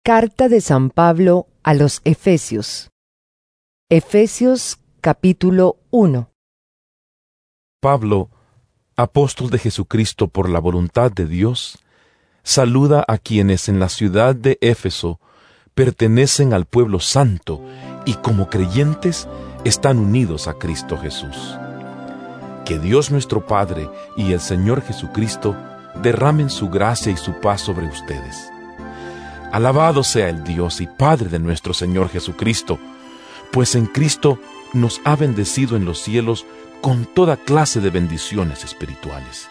Carta de San Pablo a los Efesios. Efesios capítulo 1. Pablo, apóstol de Jesucristo por la voluntad de Dios, saluda a quienes en la ciudad de Éfeso pertenecen al pueblo santo y como creyentes están unidos a Cristo Jesús. Que Dios nuestro Padre y el Señor Jesucristo derramen su gracia y su paz sobre ustedes. Alabado sea el Dios y Padre de nuestro Señor Jesucristo, pues en Cristo nos ha bendecido en los cielos con toda clase de bendiciones espirituales.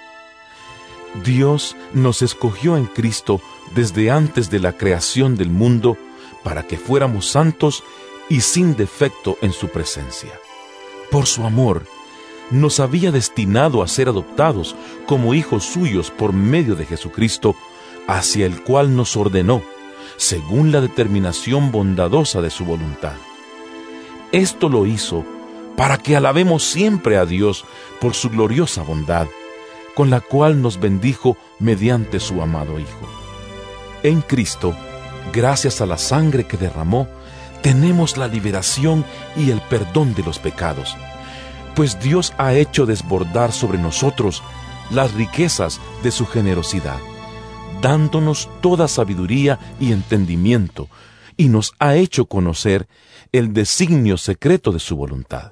Dios nos escogió en Cristo desde antes de la creación del mundo para que fuéramos santos y sin defecto en su presencia. Por su amor, nos había destinado a ser adoptados como hijos suyos por medio de Jesucristo, hacia el cual nos ordenó, según la determinación bondadosa de su voluntad. Esto lo hizo para que alabemos siempre a Dios por su gloriosa bondad, con la cual nos bendijo mediante su amado Hijo. En Cristo, gracias a la sangre que derramó, tenemos la liberación y el perdón de los pecados, pues Dios ha hecho desbordar sobre nosotros las riquezas de su generosidad, dándonos toda sabiduría y entendimiento, y nos ha hecho conocer el designio secreto de su voluntad.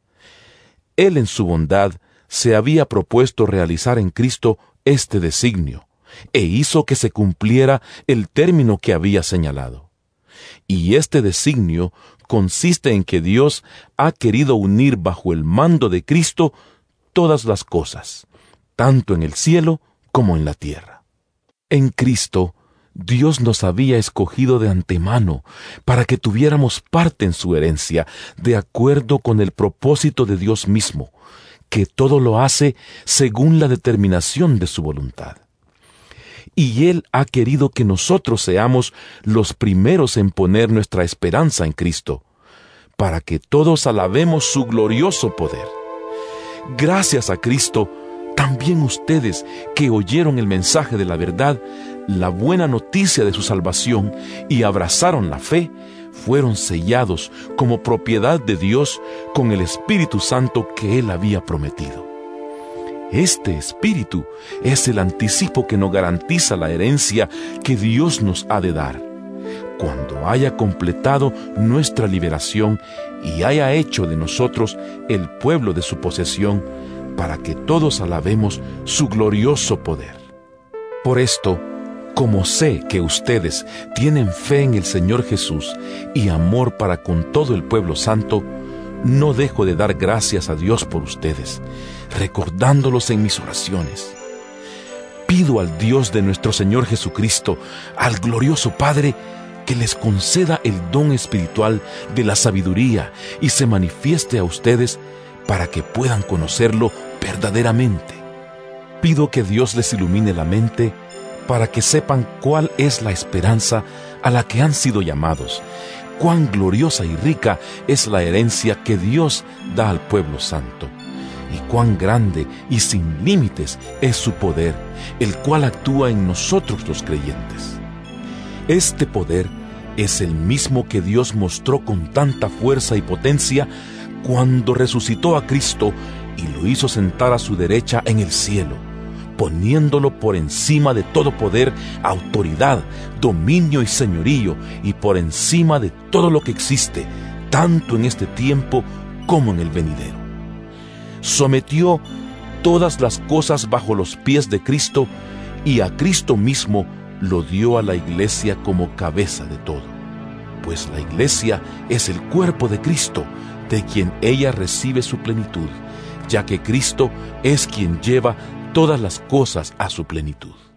Él en su bondad se había propuesto realizar en Cristo este designio, e hizo que se cumpliera el término que había señalado. Y este designio consiste en que Dios ha querido unir bajo el mando de Cristo todas las cosas, tanto en el cielo como en la tierra. En Cristo, Dios nos había escogido de antemano para que tuviéramos parte en su herencia, de acuerdo con el propósito de Dios mismo, que todo lo hace según la determinación de su voluntad. Y Él ha querido que nosotros seamos los primeros en poner nuestra esperanza en Cristo, para que todos alabemos su glorioso poder. Gracias a Cristo, también ustedes que oyeron el mensaje de la verdad, la buena noticia de su salvación, y abrazaron la fe, fueron sellados como propiedad de Dios con el Espíritu Santo que Él había prometido. Este Espíritu es el anticipo que nos garantiza la herencia que Dios nos ha de dar, cuando haya completado nuestra liberación y haya hecho de nosotros el pueblo de su posesión, para que todos alabemos su glorioso poder. Por esto, como sé que ustedes tienen fe en el Señor Jesús y amor para con todo el pueblo santo, no dejo de dar gracias a Dios por ustedes, recordándolos en mis oraciones. Pido al Dios de nuestro Señor Jesucristo, al glorioso Padre, que les conceda el don espiritual de la sabiduría y se manifieste a ustedes para que puedan conocerlo verdaderamente. Pido que Dios les ilumine la mente para que sepan cuál es la esperanza a la que han sido llamados, cuán gloriosa y rica es la herencia que Dios da al pueblo santo, y cuán grande y sin límites es su poder, el cual actúa en nosotros los creyentes. Este poder es el mismo que Dios mostró con tanta fuerza y potencia cuando resucitó a Cristo y lo hizo sentar a su derecha en el cielo, poniéndolo por encima de todo poder, autoridad, dominio y señorío, y por encima de todo lo que existe, tanto en este tiempo como en el venidero. Sometió todas las cosas bajo los pies de Cristo, y a Cristo mismo lo dio a la Iglesia como cabeza de todo, pues la Iglesia es el cuerpo de Cristo, de quien ella recibe su plenitud, ya que Cristo es quien lleva todas las cosas a su plenitud.